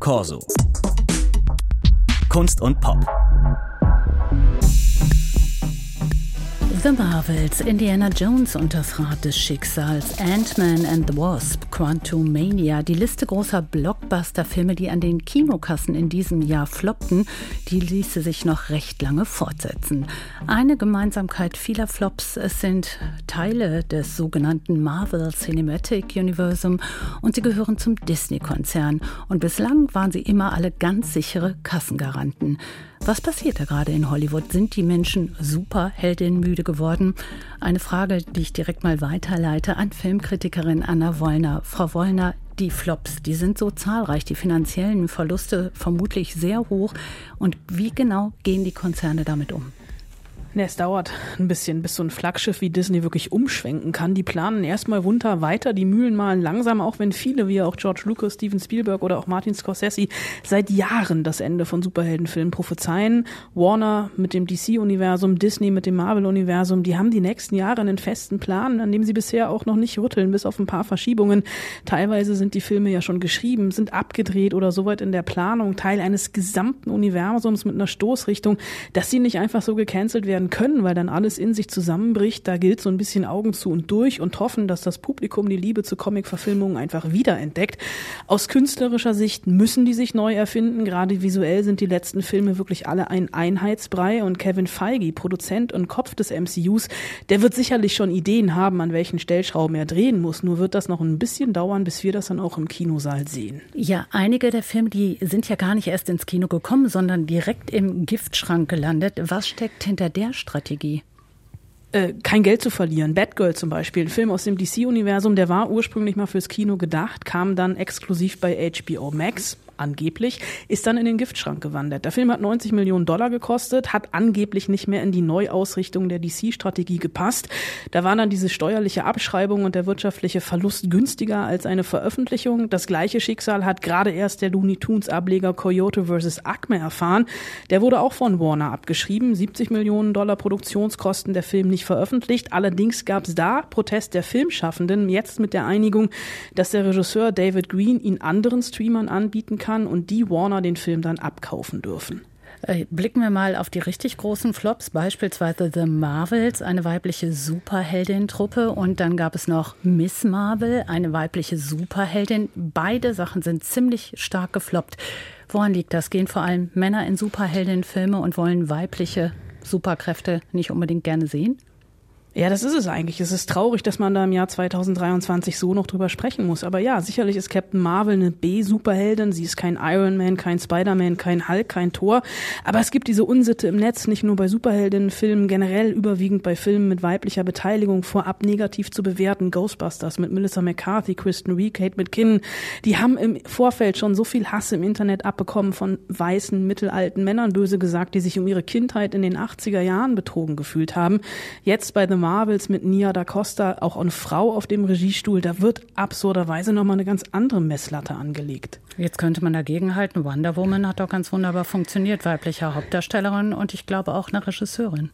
Corso. Kunst und Pop. The Marvels, Indiana Jones und das Rad des Schicksals, Ant-Man and the Wasp, Quantumania, die Liste großer Blockbuster-Filme, die an den Kinokassen in diesem Jahr floppten, die ließe sich noch recht lange fortsetzen. Eine Gemeinsamkeit vieler Flops, es sind Teile des sogenannten Marvel Cinematic Universum und sie gehören zum Disney-Konzern. Und bislang waren sie immer alle ganz sichere Kassengaranten. Was passiert da gerade in Hollywood? Sind die Menschen superheldinnenmüde geworden? Eine Frage, die ich direkt mal weiterleite an Filmkritikerin Anna Wollner. Frau Wollner, die Flops, die sind so zahlreich, die finanziellen Verluste vermutlich sehr hoch. Und wie genau gehen die Konzerne damit um? Es dauert ein bisschen, bis so ein Flaggschiff wie Disney wirklich umschwenken kann. Die planen erstmal munter weiter, die Mühlen malen langsam, auch wenn viele, wie auch George Lucas, Steven Spielberg oder auch Martin Scorsese, seit Jahren das Ende von Superheldenfilmen prophezeien. Warner mit dem DC-Universum, Disney mit dem Marvel-Universum, die haben die nächsten Jahre einen festen Plan, an dem sie bisher auch noch nicht rütteln, bis auf ein paar Verschiebungen. Teilweise sind die Filme ja schon geschrieben, sind abgedreht oder soweit in der Planung, Teil eines gesamten Universums mit einer Stoßrichtung, dass sie nicht einfach so gecancelt werden können, weil dann alles in sich zusammenbricht. Da gilt so ein bisschen Augen zu und durch und hoffen, dass das Publikum die Liebe zu Comic-Verfilmungen einfach wiederentdeckt. Aus künstlerischer Sicht müssen die sich neu erfinden. Gerade visuell sind die letzten Filme wirklich alle ein Einheitsbrei und Kevin Feige, Produzent und Kopf des MCUs, der wird sicherlich schon Ideen haben, an welchen Stellschrauben er drehen muss. Nur wird das noch ein bisschen dauern, bis wir das dann auch im Kinosaal sehen. Ja, einige der Filme, die sind ja gar nicht erst ins Kino gekommen, sondern direkt im Giftschrank gelandet. Was steckt hinter der Strategie? Kein Geld zu verlieren. Batgirl zum Beispiel, ein Film aus dem DC-Universum, der war ursprünglich mal fürs Kino gedacht, kam dann exklusiv bei HBO Max, angeblich, ist dann in den Giftschrank gewandert. Der Film hat $90 Millionen gekostet, hat angeblich nicht mehr in die Neuausrichtung der DC-Strategie gepasst. Da war dann diese steuerliche Abschreibung und der wirtschaftliche Verlust günstiger als eine Veröffentlichung. Das gleiche Schicksal hat gerade erst der Looney Tunes-Ableger Coyote vs. Acme erfahren. Der wurde auch von Warner abgeschrieben. $70 Millionen Produktionskosten, der Film nicht veröffentlicht. Allerdings gab es da Protest der Filmschaffenden, jetzt mit der Einigung, dass der Regisseur David Green ihn anderen Streamern anbieten kann und die Warner den Film dann abkaufen dürfen. Blicken wir mal auf die richtig großen Flops, beispielsweise The Marvels, eine weibliche Superheldin-Truppe, und dann gab es noch Miss Marvel, eine weibliche Superheldin. Beide Sachen sind ziemlich stark gefloppt. Woran liegt das? Gehen vor allem Männer in Superheldinnenfilme und wollen weibliche Superkräfte nicht unbedingt gerne sehen? Ja, das ist es eigentlich. Es ist traurig, dass man da im Jahr 2023 so noch drüber sprechen muss. Aber ja, sicherlich ist Captain Marvel eine B-Superheldin. Sie ist kein Iron Man, kein Spider-Man, kein Hulk, kein Thor. Aber es gibt diese Unsitte im Netz, nicht nur bei Superheldinnenfilmen, generell überwiegend bei Filmen mit weiblicher Beteiligung, vorab negativ zu bewerten. Ghostbusters mit Melissa McCarthy, Kristen Wiig, Kate McKinnon. Die haben im Vorfeld schon so viel Hass im Internet abbekommen von weißen, mittelalten Männern, böse gesagt, die sich um ihre Kindheit in den 80er Jahren betrogen gefühlt haben. Jetzt bei The Marvels mit Nia Da Costa, auch eine Frau auf dem Regiestuhl, da wird absurderweise nochmal eine ganz andere Messlatte angelegt. Jetzt könnte man dagegen halten, Wonder Woman hat doch ganz wunderbar funktioniert, weibliche Hauptdarstellerin und ich glaube auch eine Regisseurin.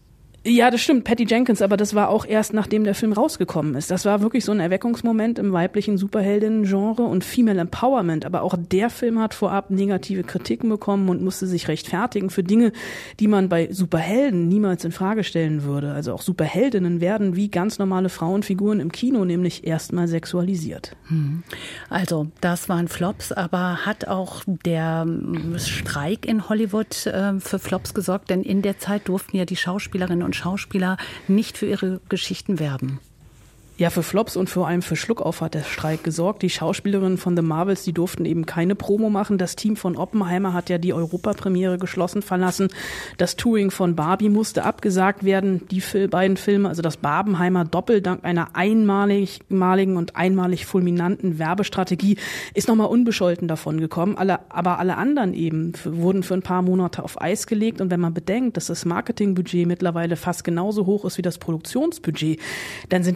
Ja, das stimmt, Patty Jenkins, aber das war auch erst, nachdem der Film rausgekommen ist. Das war wirklich so ein Erweckungsmoment im weiblichen Superheldinnen-Genre und Female Empowerment. Aber auch der Film hat vorab negative Kritiken bekommen und musste sich rechtfertigen für Dinge, die man bei Superhelden niemals in Frage stellen würde. Also auch Superheldinnen werden wie ganz normale Frauenfiguren im Kino nämlich erstmal sexualisiert. Also das waren Flops, aber hat auch der Streik in Hollywood für Flops gesorgt? Denn in der Zeit durften ja die Schauspielerinnen und Schauspieler nicht für ihre Geschichten werben. Ja, für Flops und vor allem für Schluckauf hat der Streik gesorgt. Die Schauspielerinnen von The Marvels, die durften eben keine Promo machen. Das Team von Oppenheimer hat ja die Europapremiere geschlossen verlassen. Das Touring von Barbie musste abgesagt werden. Die beiden Filme, also das Barbenheimer Doppel, dank einer einmaligen und einmalig fulminanten Werbestrategie, ist nochmal unbescholten davon gekommen. Aber alle anderen eben wurden für ein paar Monate auf Eis gelegt. Und wenn man bedenkt, dass das Marketingbudget mittlerweile fast genauso hoch ist wie das Produktionsbudget, dann sind das natürlich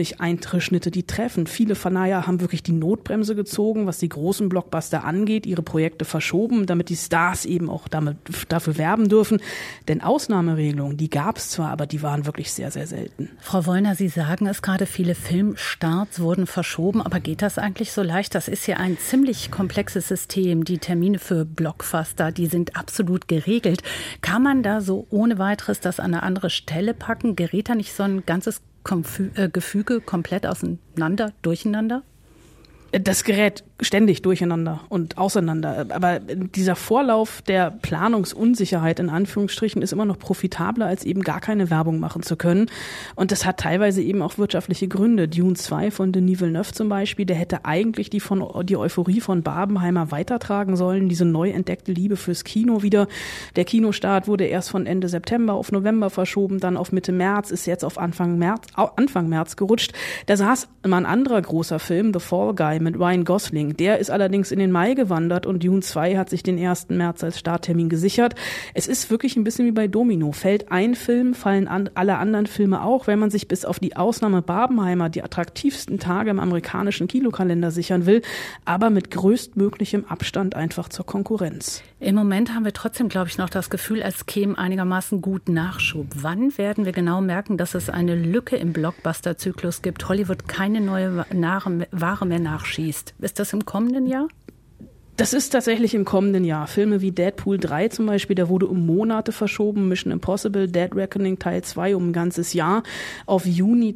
wirklich Eintrittschnitte, die treffen. Viele Verleiher haben wirklich die Notbremse gezogen, was die großen Blockbuster angeht, ihre Projekte verschoben, damit die Stars eben auch dafür werben dürfen. Denn Ausnahmeregelungen, die gab es zwar, aber die waren wirklich sehr, sehr selten. Frau Wollner, Sie sagen es gerade, viele Filmstarts wurden verschoben, aber geht das eigentlich so leicht? Das ist ja ein ziemlich komplexes System. Die Termine für Blockbuster, die sind absolut geregelt. Kann man da so ohne weiteres das an eine andere Stelle packen? Gerät da nicht so ein ganzes Gefüge komplett durcheinander? Das gerät ständig durcheinander und auseinander. Aber dieser Vorlauf der Planungsunsicherheit in Anführungsstrichen ist immer noch profitabler, als eben gar keine Werbung machen zu können. Und das hat teilweise eben auch wirtschaftliche Gründe. Dune 2 von Denis Villeneuve zum Beispiel, der hätte eigentlich die Euphorie von Barbenheimer weitertragen sollen, diese neu entdeckte Liebe fürs Kino wieder. Der Kinostart wurde erst von Ende September auf November verschoben, dann auf Mitte März, ist jetzt auf Anfang März gerutscht. Da saß immer ein anderer großer Film, The Fall Guy, mit Ryan Gosling. Der ist allerdings in den Mai gewandert und Dune 2 hat sich den 1. März als Starttermin gesichert. Es ist wirklich ein bisschen wie bei Domino. Fällt ein Film, fallen alle anderen Filme auch. Wenn man sich bis auf die Ausnahme Barbenheimer die attraktivsten Tage im amerikanischen Kilokalender sichern will, aber mit größtmöglichem Abstand einfach zur Konkurrenz. Im Moment haben wir trotzdem, glaube ich, noch das Gefühl, als käme einigermaßen gut Nachschub. Wann werden wir genau merken, dass es eine Lücke im Blockbuster-Zyklus gibt? Hollywood keine neue Ware mehr nachschießt. Ist das im kommenden Jahr? Das ist tatsächlich im kommenden Jahr. Filme wie Deadpool 3 zum Beispiel, der wurde um Monate verschoben. Mission Impossible, Dead Reckoning Teil 2 um ein ganzes Jahr auf Juni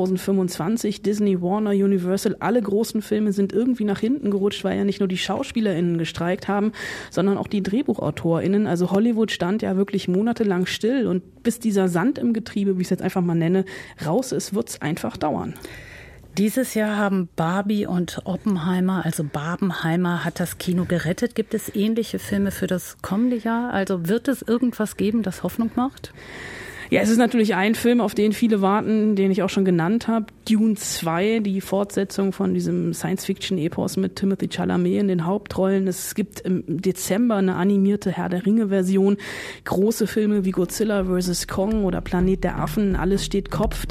2025. Disney, Warner, Universal, alle großen Filme sind irgendwie nach hinten gerutscht, weil ja nicht nur die SchauspielerInnen gestreikt haben, sondern auch die DrehbuchautorInnen. Also Hollywood stand ja wirklich monatelang still und bis dieser Sand im Getriebe, wie ich es jetzt einfach mal nenne, raus ist, wird es einfach dauern. Dieses Jahr haben Barbie und Oppenheimer, also Barbenheimer, hat das Kino gerettet. Gibt es ähnliche Filme für das kommende Jahr? Also wird es irgendwas geben, das Hoffnung macht? Ja, es ist natürlich ein Film, auf den viele warten, den ich auch schon genannt habe. Dune 2, die Fortsetzung von diesem Science-Fiction-Epos mit Timothée Chalamet in den Hauptrollen. Es gibt im Dezember eine animierte Herr-der-Ringe-Version. Große Filme wie Godzilla vs. Kong oder Planet der Affen. Alles steht Kopf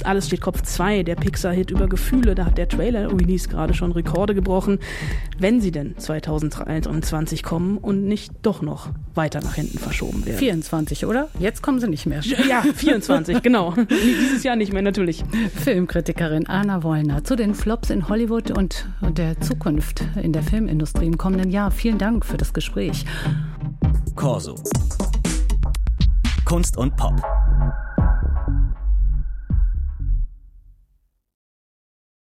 2, der Pixar-Hit über Gefühle. Da hat der Trailer-Release gerade schon Rekorde gebrochen. Wenn sie denn 2023 kommen und nicht doch noch weiter nach hinten verschoben werden. 24, oder? Jetzt kommen sie nicht mehr. Ja, 24, genau. Dieses Jahr nicht mehr, natürlich. Filmkritikerin Anna Wollner zu den Flops in Hollywood und der Zukunft in der Filmindustrie im kommenden Jahr. Vielen Dank für das Gespräch. Corso. Kunst und Pop.